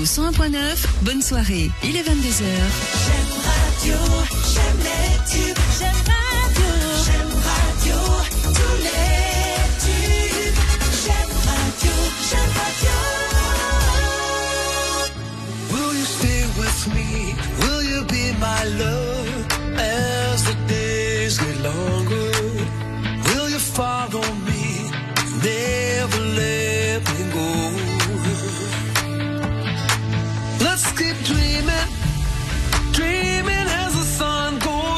101.9, bonne soirée, il est 22h. J'aime radio, j'aime les tubes, j'aime radio, tous les tubes. J'aime radio. Will you stay with me? Will you be my love as the days get longer? Will you follow me? Never let me go. Let's keep dreaming as the sun goes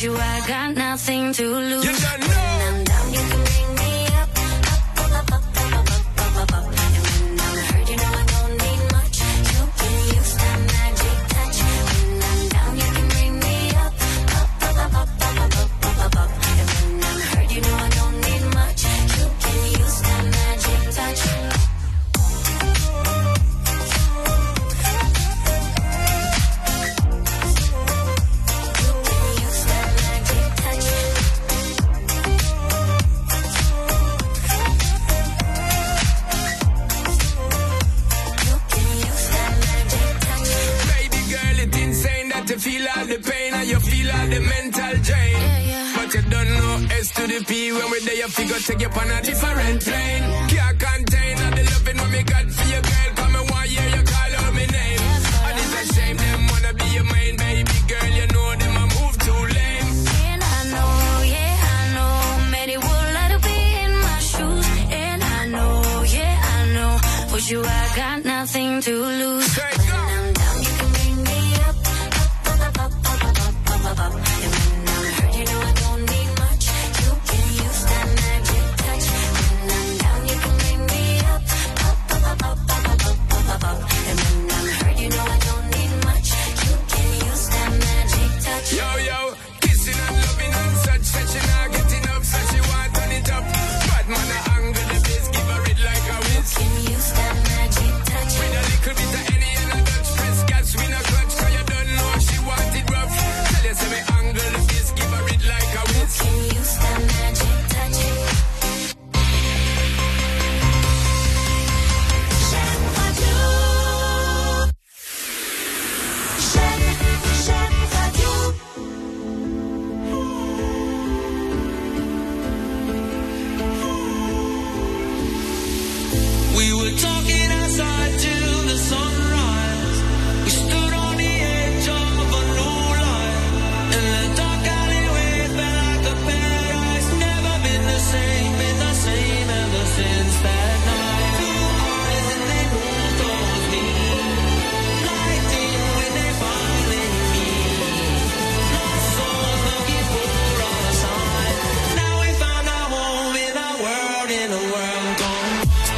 you, I got nothing to lose. You don't know. When I'm down, you can bring me up, up, up, up, up, up, up, up, up. And when I'm hurt, you know I don't need much. You can use that magic touch. When I'm down, you can bring me up, up, up, up, up, up, up, up, up, up. And when I'm hurt, you know I don't need much. You can use that magic touch. You feel all the pain and you feel all the mental drain. But you don't know S to the P. When we're there, you figure take you on a different plane. Can't contain all the loving what me got for you, girl. Come and one year you call out my name. And it's a shame them wanna be your main baby girl. You know them a move too lame. And I know, yeah, I know, many would like to be in my shoes. And I know, yeah, I know, for you I got nothing to lose. Straight When go. I'm down, you can bring me up, up, up, up, up, up, up, up, up. And when I'm hurt, you know I don't need much. You can use that magic touch. When I'm down, you can bring me up, up, up, up, up, up, up, up, up, up. And when I'm hurt, you know I don't need much. You can use that magic touch. Yo, yo, kissing and loving and such. That she not getting up, so she want turn it up. Bad man a angle the bass, give her it like a whiz. Can use that magic touch. With a little bit of any and a Dutch press gas, we no clutch, cause you don't know she want it rough. Tell you say me angle the bass, give her it like a whiz. Can use that magic touch. J'aime Radio. J'aime Radio. We were talking outside till the sunrise. We stood on the edge of a new life. And the dark alleyway felt like a paradise. Never been the same ever since that night. Two eyes and they moved towards me. Lightning when they finally meet. Lost souls looking for a sign. Now we found our home in a world gone.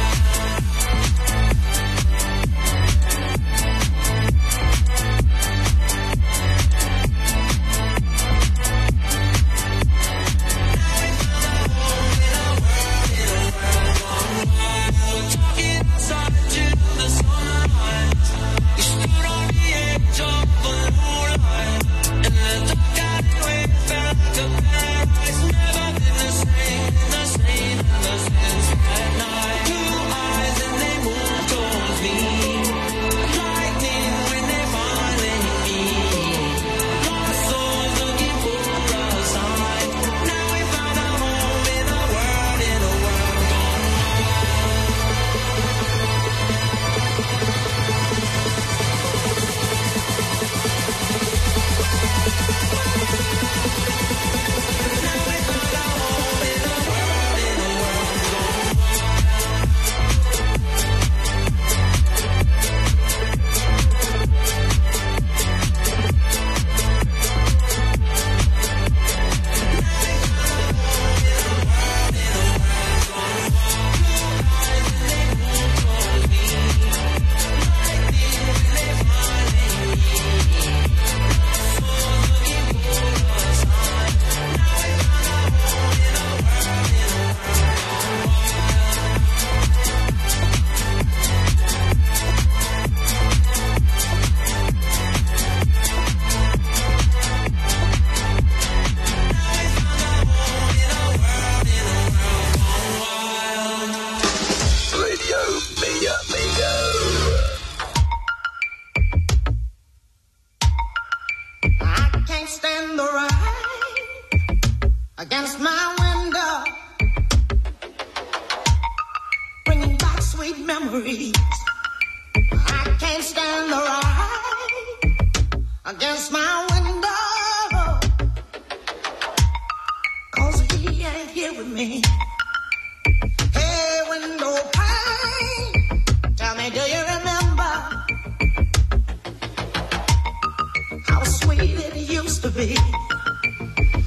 against my window, bringing back sweet memories. I can't stand the rain against my window, 'cause he ain't here with me. Hey, window pane, tell me, do you remember how sweet it used to be?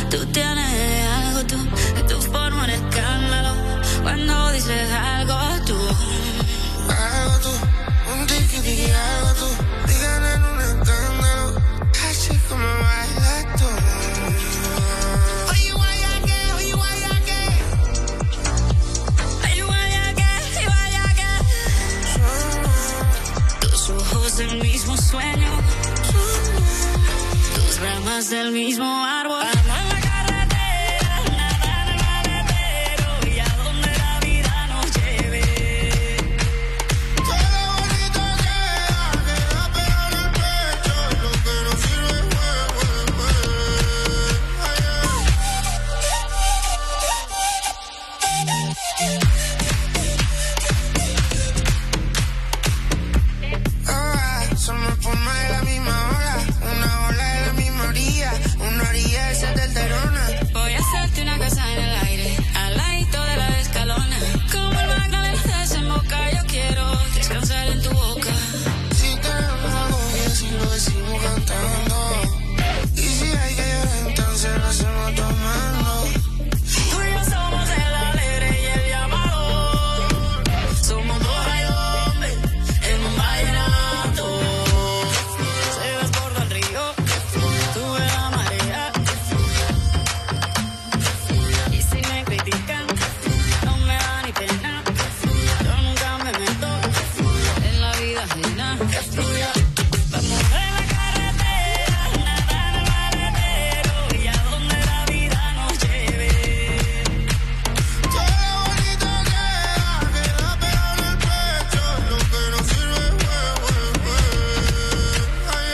Tú tienes algo, tu forma de escándalo. Cuando dices algo, tú. Algo tú, un tiki-tiki, algo tú. Digan en un escándalo, así como bailas tú. Oye, guayaque, oye, guayaque. Ay, guayaque. Tus ojos del mismo sueño, tus ramas del mismo árbol. Voy a hacerte una casa en el aire, al ladito de la escalona. Como el Magdalena desemboca, yo quiero descansar en tu boca. Si tenemos algo bien, si lo decimos cantando. Y si hay que llorar, entonces lo hacemos tomando. Tú y yo somos el alegre y el llamador. Somos dos hombres en un vallenato. Se desborda el río, sube la marea. Y si me critican, no me da ni pena. Yo nunca me meto en la vida ajena. Que fluya. Vamos en la carretera, nadar en el maletero y a donde la vida nos lleve. Todo lo bonito queda pegado en el pecho. Lo que no sirve, ay,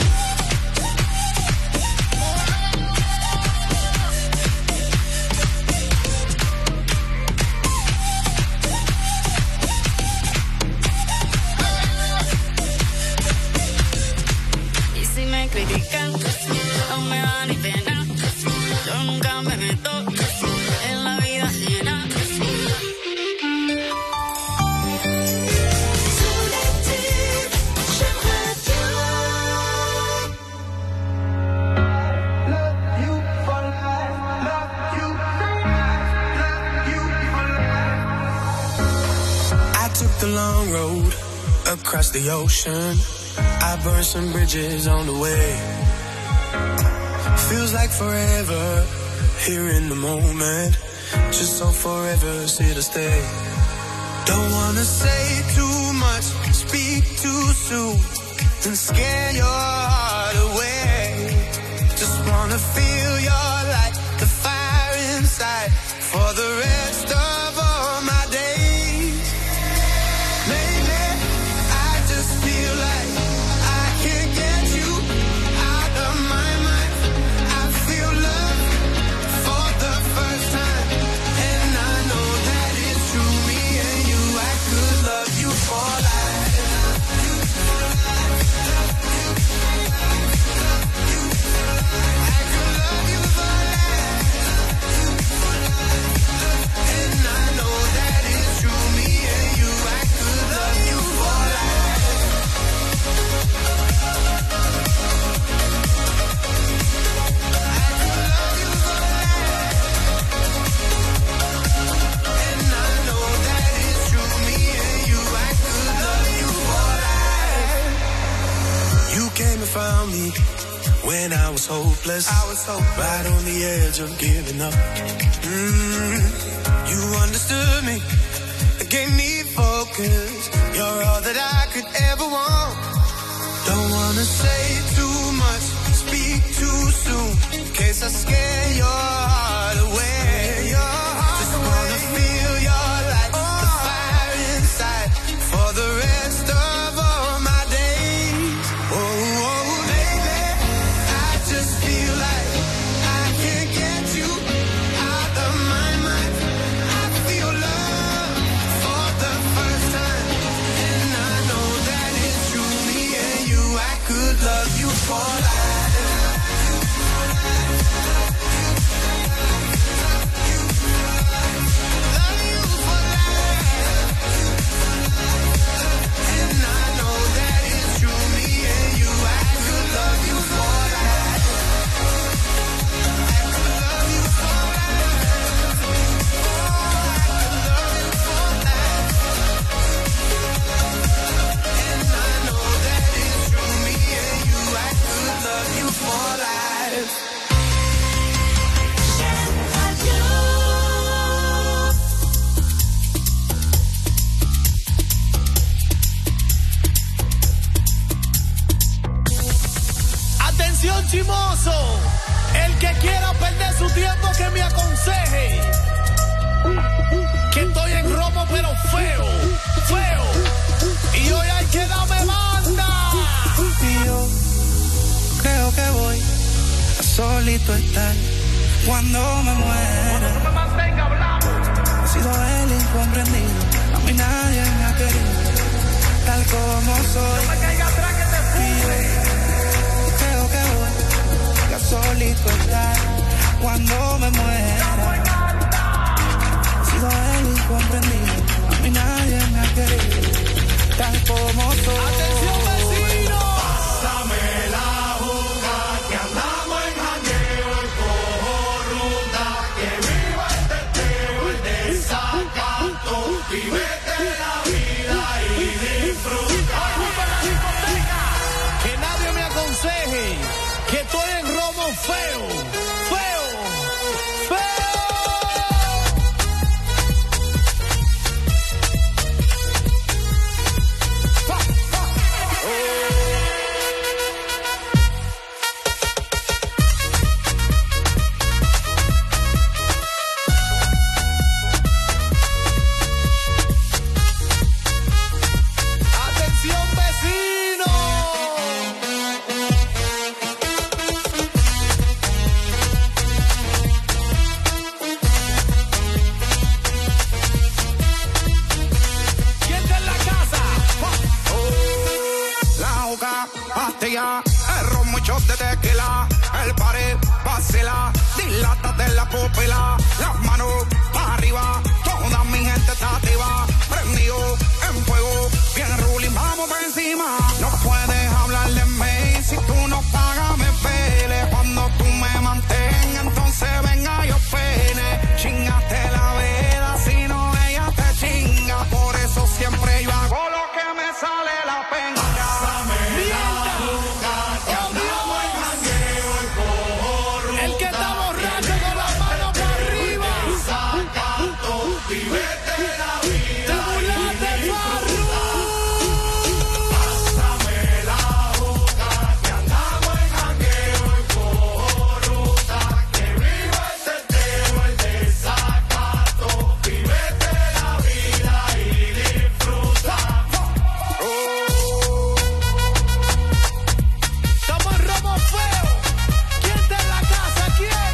Y si me critican, no me da ni pena. Yo nunca me meto en la vida ajena. I took the long road across the ocean. I burned some bridges on the way. Feels like forever here in the moment. Just so forever's here to stay. Don't wanna say too much, speak too soon, and scare your heart away. Just wanna feel your light, the fire inside, for the rest of all my days. Lately, I just feel like I can't get you out of my mind. I feel love for the first time, and I know that it's true. Me and you, I could love you for life. I could love you for life. And I know that it's true. Me and you, I could love you for life. I could love you for life. And I know that it's true. Me and you, I could love you for life. You came and found me when I was hopeless. Right on the edge of giving up. You understood me, it gave me focus. You're all that I could ever want. Don't wanna say too much, speak too soon, in case I scare your heart away. Just wanna feel your light, the fire inside, for the rest of all my days. Oh, baby, I just feel like I can't get you out of my mind. I feel love for the first time, and I know that it's true. Me and you, I could love you for famoso. El que quiera perder su tiempo que me aconseje. Que estoy en romo pero feo, feo. Y hoy hay que darme banda. Y yo creo que voy a solito estar cuando me muera. No me mantenga hablando. He sido el incomprendido, a mí nadie me ha querido, tal como soy. No me caiga atrás que te fume. Creo que voy a solito estar cuando me muera. He sido el incomprendido, a mí nadie me ha querido, tal como soy. ¡Atención, vecino! Pásame la juca, que andamos en jangueo y cojo ruta, que viva el teteo, el desacato, vivete la vida y disfruta. Que nadie me aconseje que estoy en romo feo, feo, feo. ¡Atención, vecino! ¿Quién está en la casa? La juca, pastilla, el ron, muchos de tequila, el pared, vacila, dilátate la pupila, las manos para arriba, toda mi gente está activa, prendido en fuego, bien ruling, vamos por encima. No puedes hablar de mí, si tú no pagas me pele, cuando tú me mantengas, entonces venga yo pene, chingaste la vela, si no ella te chinga, por eso siempre yo hago lo que me sale la pena. El que está borracho con las manos para arriba. Vivete la vida. Te burlaste, Farru. Pásame la juca, que andamos en jangueo y cojo ruta, que viva el teteo, el desacato, vivete la vida y disfruta. Estamos en romo feo. ¿Quién está en la casa? ¿Quién?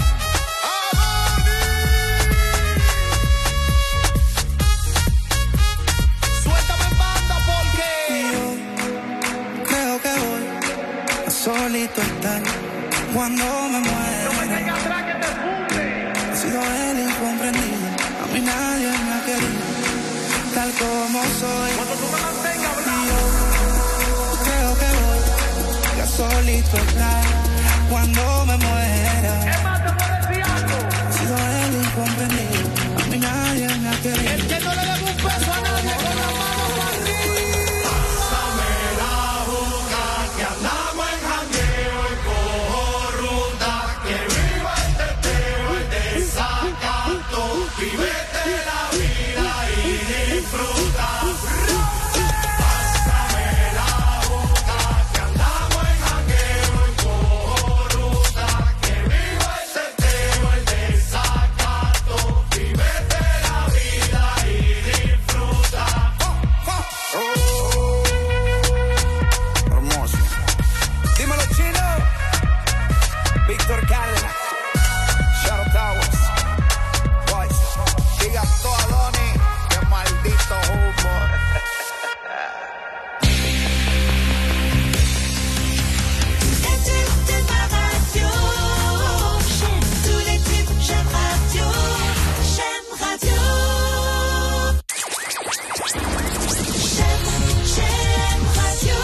Suéltame en banda porque Creo que voy a solito estar cuando me muera. venga atrás que te funde. He sido el incomprendido, a mí nadie me ha querido, tal como soy. Cuando tú me mantengas hablando. Creo que voy a solito estar cuando me muera. Es más, te puedo decir algo. He sido el incomprendido, a mí nadie me ha querido. El que no le debe un peso a nadie con las manos para arriba. Pásame la juca, que andamos en jangueo y cojo ruta, que viva el teteo, el desacato, vivete la vida y disfruta. Pásame la juca, que andamos en jangueo y cojo ruta, que viva el teteo, el desacato, vivete la vida y disfruta. Hermoso. Dímelo, Chino. Víctor Cárdenas. Shadow Towers. Boys. Diga todo a Donnie. Qué maldito humor. Les tubes de ma radio, j'aime tous les tubes, j'aime radio, j'aime radio. J'aime radio.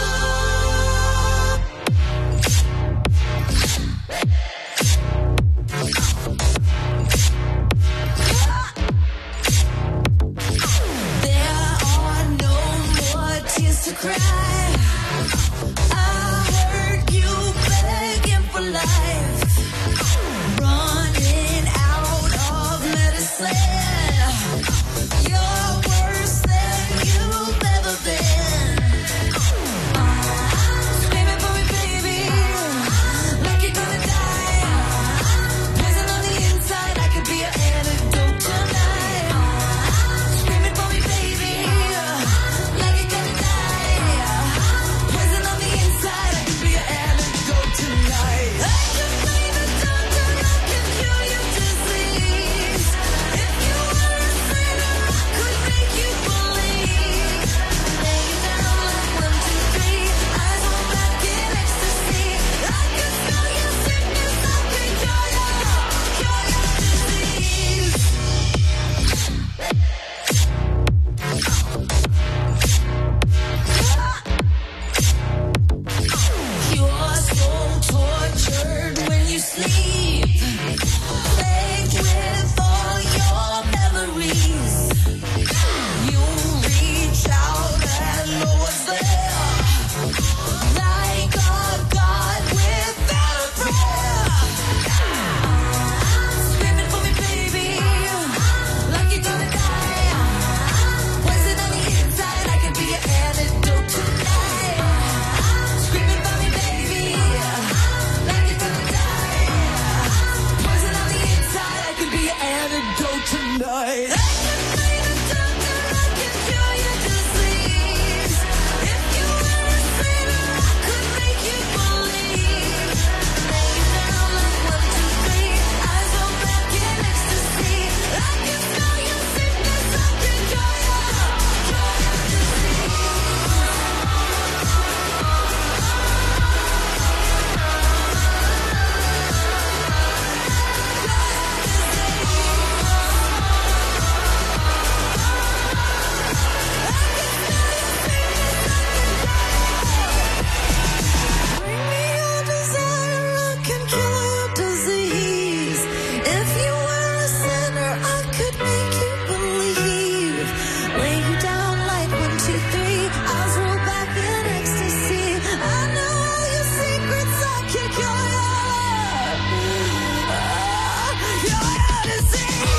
Fake with all your memories. You reach out and know what's there. Like a god without a prayer. Screaming for me, baby. Like you're gonna die. Poison on the inside, I could be your antidote tonight. Screaming for me, baby. Like you're gonna die. Poison on the inside, I could be your antidote tonight. I can find a doctor, I can cure your disease. If you were a sinner, I could make you believe. Lay you down like 1, 2, 3. Eyes roll back in ecstasy. I can smell your sickness, I can cure your disease. Bring me your desire, I can cure your disease. If you were a sinner, I could make you believe. Lay you down like 1, 2, 3. Eyes roll back in ecstasy. I know all your secrets, I can cure your disease.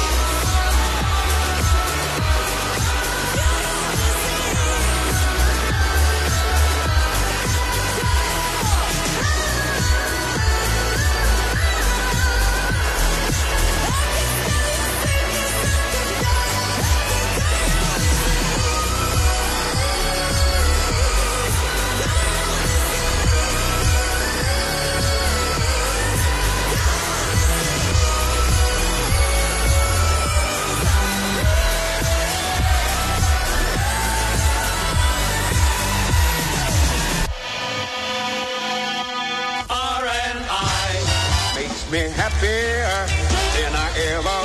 R&I makes me happier than I ever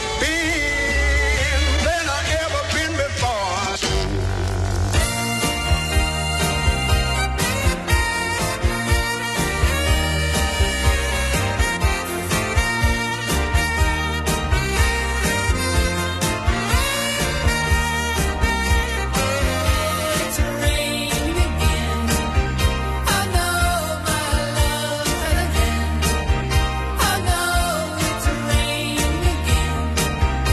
been before. It's raining again. I know my love had an end. I know it's raining again.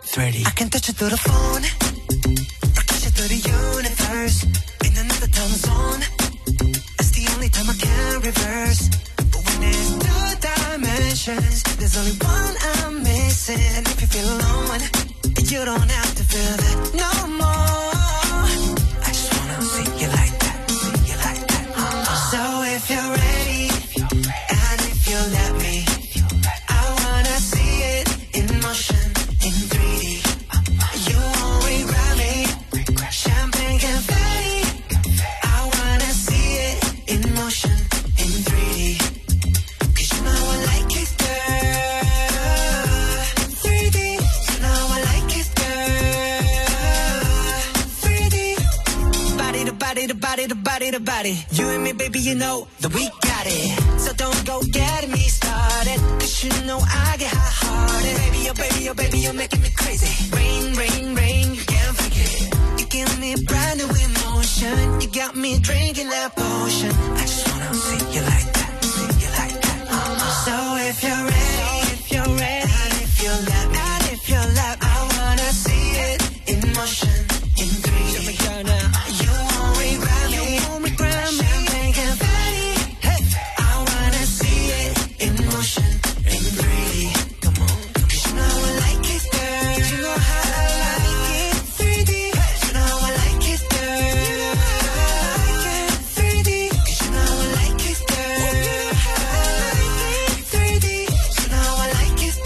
3D. I can touch you through the phone, or kiss you through the universe. In another time zone, it's the only time I can reverse. But when there's two dimensions, there's only one I'm missing. If you feel alone, you don't have to feel that no more. I just wanna see you like that, see you like that. So if you're ready, and if you let me, I wanna see it in motion, in 3D. You won't regret me, champagne confetti. I wanna see it in motion, in 3D. 'Cause you know I like it, girl. 3D, you know I like it, girl. 3D, body to body to body to body to body. You and me, baby, you know that we got it. So don't go getting me started, 'cause you know I get hot-hearted. Baby, oh baby, oh baby, you're making me crazy. Rain, rain, rain, you can't forget. You give me brand new emotion. You got me drinking that potion. I just wanna see you like that, see you like that. So if you're ready, and if you let me, I wanna see it in motion, in 3D. You won't regret me, champagne confetti. Hey, I wanna see it in motion, in 3D. Come on, 'cause you know I like it, girl. You know how I like it, 3D. You know I like it, girl. You know how I like it, 3D. 'Cause you know I like it, girl. You know how I like it, 3D. You know I like it,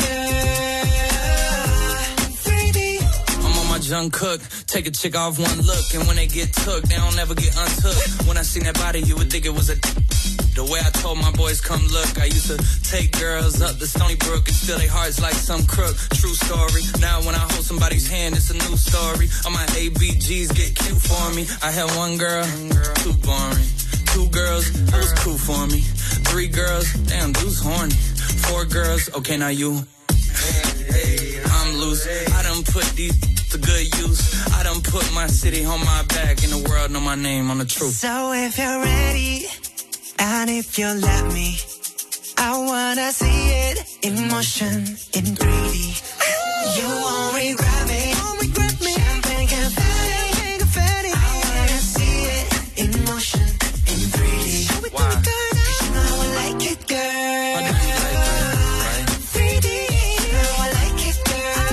girl. 3D. I'm on my Jung Cook, take a chick off one look, and when they get took, they don't ever get untook. When I seen that body, you would think it was a the way I told my boys come look. I used to take girls up the Stony Brook and steal their hearts like some crook. True story. Now when I hold somebody's hand, it's a new story. All my ABGs get cute for me. I had one girl, too boring. 2 girls, it was cool for me. 3 girls, damn, dude's horny. 4 girls, okay, now you. I'm loose. I done put these to good use. I done put my city on my back, and the world know my name on the truth. So if you're ready, and if you let me, I wanna see it in motion, in 3D. You won't regret me, champagne confetti. I wanna see it in motion, in 3D. Why? 'Cause you know I like it, girl. I know you like that, right? 3D, you know I like it, girl.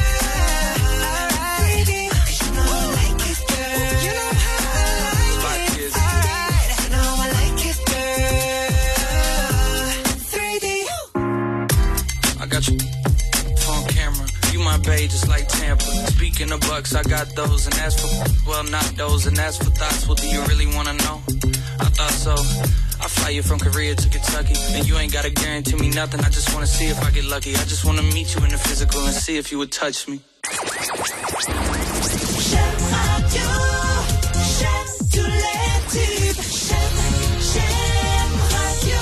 3D, 'cause you know I like it, girl. You know how I like it. Alright, you know I like it, girl. 3D. I got your phone camera. You my babe, just like Tampa. Speaking of bucks, I got those, and that's for, well, not those, and that's for thoughts. What do you really wanna know? I thought so. I fly you from Korea to Kentucky, and you ain't gotta guarantee me nothing. I just wanna see if I get lucky. I just wanna meet you in the physical and see if you would touch me. J'aime radio, j'aime tous les tubes. J'aime radio.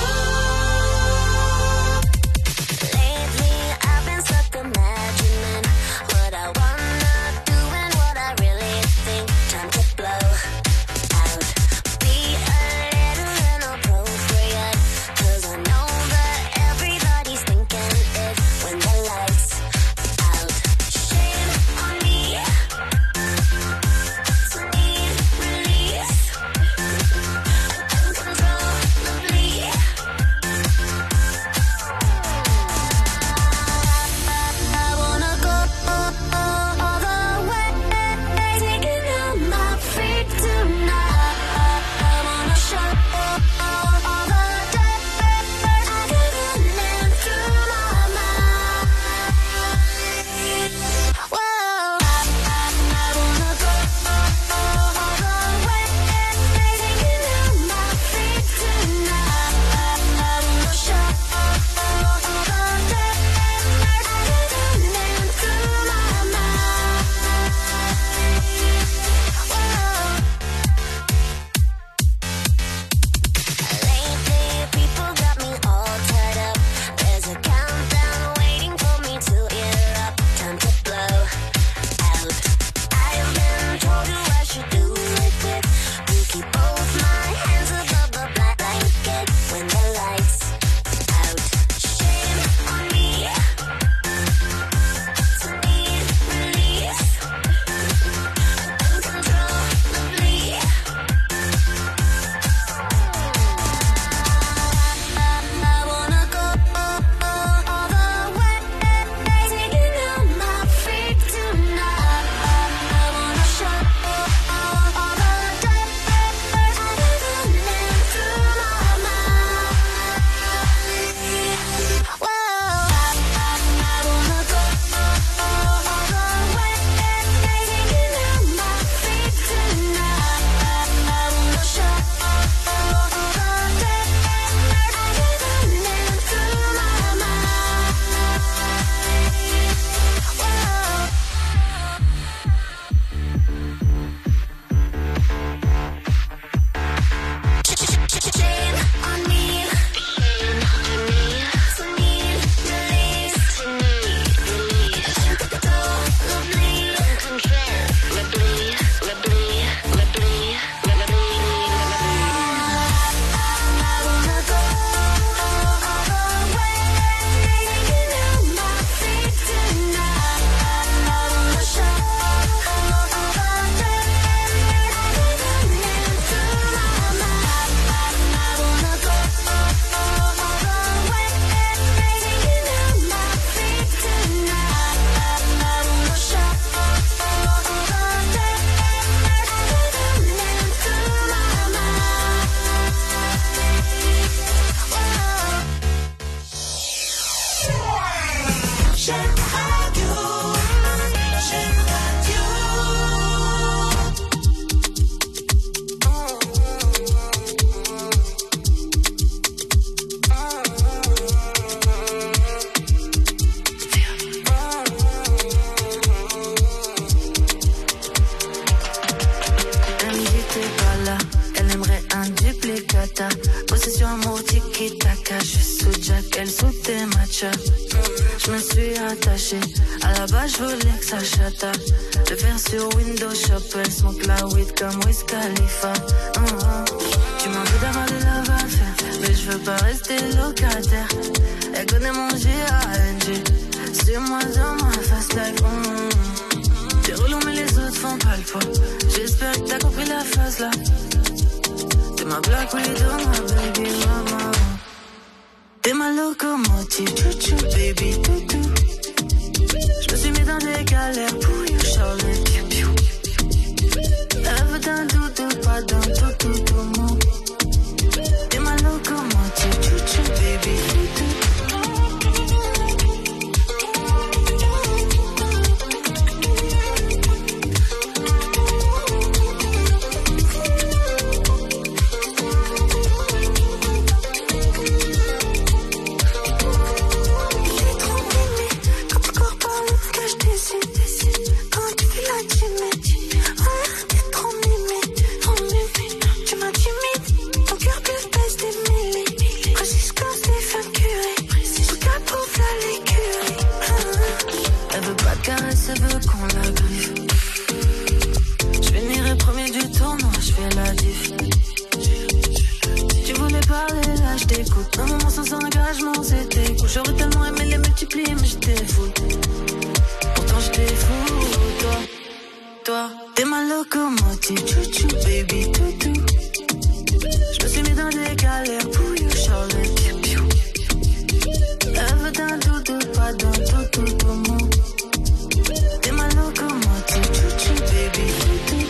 Lately, I've been stuck imagining what I wanna do and what I really think. Time to blow out. Be a little inappropriate, 'cause I know that everybody's thinking it when the lights out. Shame on me. So need release. J'aime radio. J'aime radio. Elle aimerait un duplicata. Possession amour tiki-taka. Je suis sous Jack, elle sous tes matchas. Je me suis attachée. À la base, je voulais que ça chata. Le faire sur Windows Shop. Elle smoke la weed comme Wiz Khalifa. Tu m'en veux d'avoir des love à faire, mais je veux pas rester locataire. Elle connaît mon G.A.N.G. Suis-moi dans ma fast life. T'es relou mais les autres font pas le poids. J'espère que t'as compris la phase là. T'es ma black widow, ma baby mama. T'es ma locomotive, chouchou baby toutou. Je me suis mis dans des galères pour you, Charlotte, piou piou. Elle veut d'un doudou, pas d'un toutou tout mou. T'es ma locomotive, chouchou baby toutou. Elle veut qu'on la griffe. Je finirai premier du tournoi, je fais la diff. Tu voulais parler là, je t'écoute. Un moment sans engagement, c'était cool. J'aurais tellement aimé les multiplier, mais j'étais fou. Pourtant j'étais fou, toi, t'es ma locomotive, chouchou, baby, toutou. Je me suis mis dans des galères pour you, Charlotte, piou piou. Elle veut d'un doudou, pas d'un toutou, tout mou. T'es ma locomotive, chouchou, baby, toutou.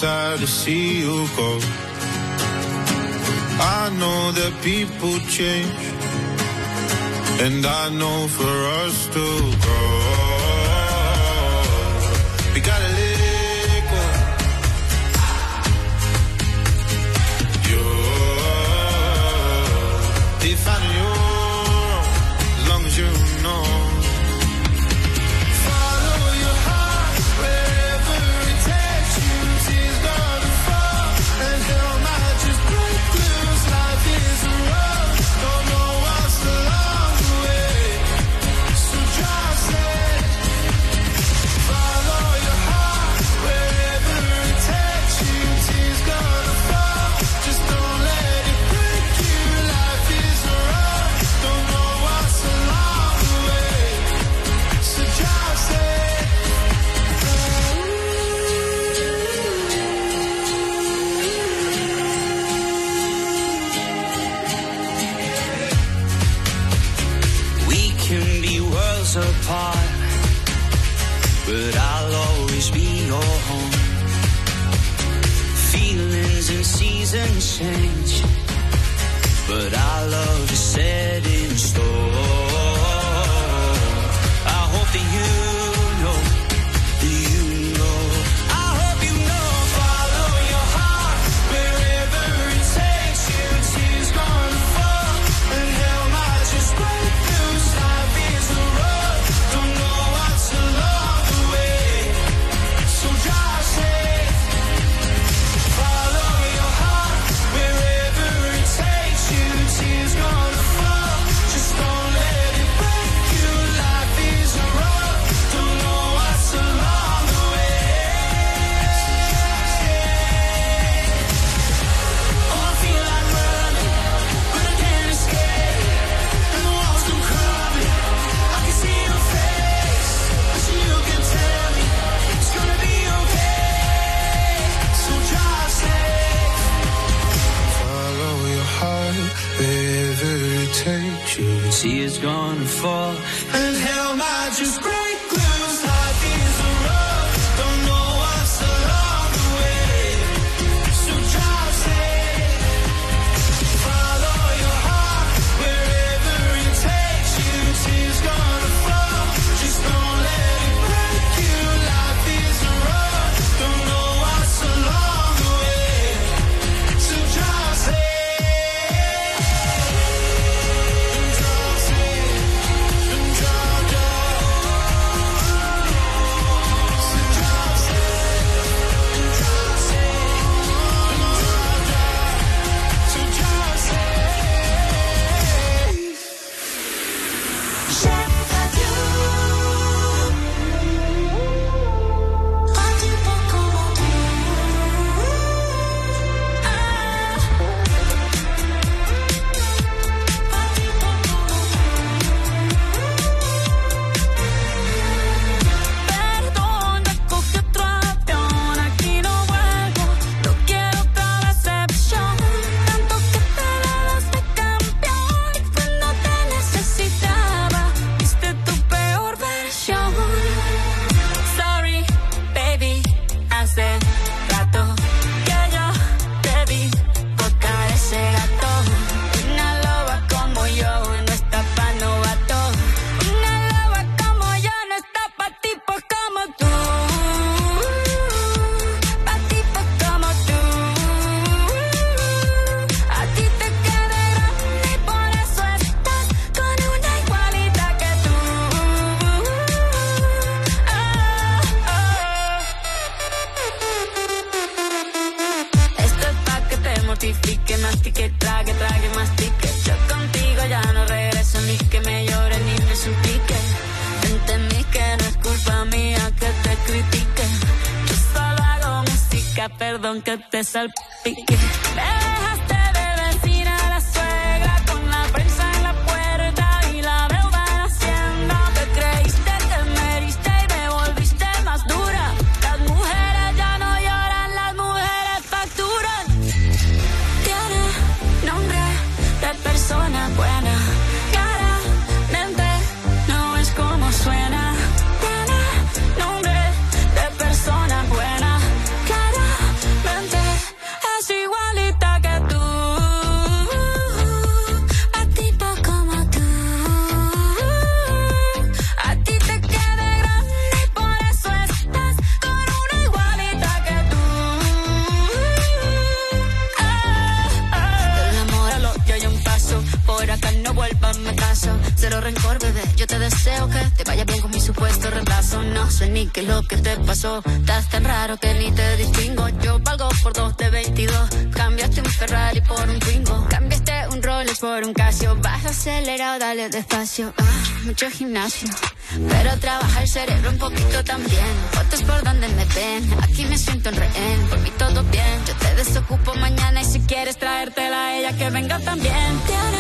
sad to see you go. I know that people change, and I know for us to grow, we gotta let it go. You're defining your own, as long as you know. Apart, but I'll always be your home. Feelings and seasons change, but our love is set in stone. I hope that you know, I hope you know, follow your heart, wherever it takes you, tears gonna fall, and hell might just break loose, life is a road. Tears gonna fall, and hell might just break loose. Life is a road, don't know what's along the way. So drive safe, follow your heart, wherever it takes you. Tears gonna fall, just don't let it break you. Life is a road, don't know what's along the way. So drive safe. mortifique, mastique, trague, trague, mastique. Yo contigo ya no regreso, ni que me llore ni me suplique. Entendí que no es culpa mía que te critique. Yo solo hago música, perdón que te salpique. Me dejaste de vecina a la suegra con la prensa en la puerta y la deuda en la hacienda. Te creíste que me heriste y me volviste más dura. Las mujeres ya no lloran, las mujeres facturan. Tiene nombre de persona buena, claramente no es como suena. Tiene nombre de persona buena, claramente paso. Cero rencor, bebé, yo te deseo que te vaya bien con mi supuesto reemplazo. No sé ni qué es lo que te pasó, estás tan raro que ni te distingo. Yo valgo por 2 de 22, cambiaste un Ferrari por un Twingo, cambiaste un Rolex por un Casio. Vas acelerado, dale despacio. Mucho gimnasio, pero trabaja el cerebro un poquito también. Fotos por donde me ven, aquí me siento en rehén. Por mí todo bien, yo te desocupo mañana y si quieres traértela a ella que venga también. Te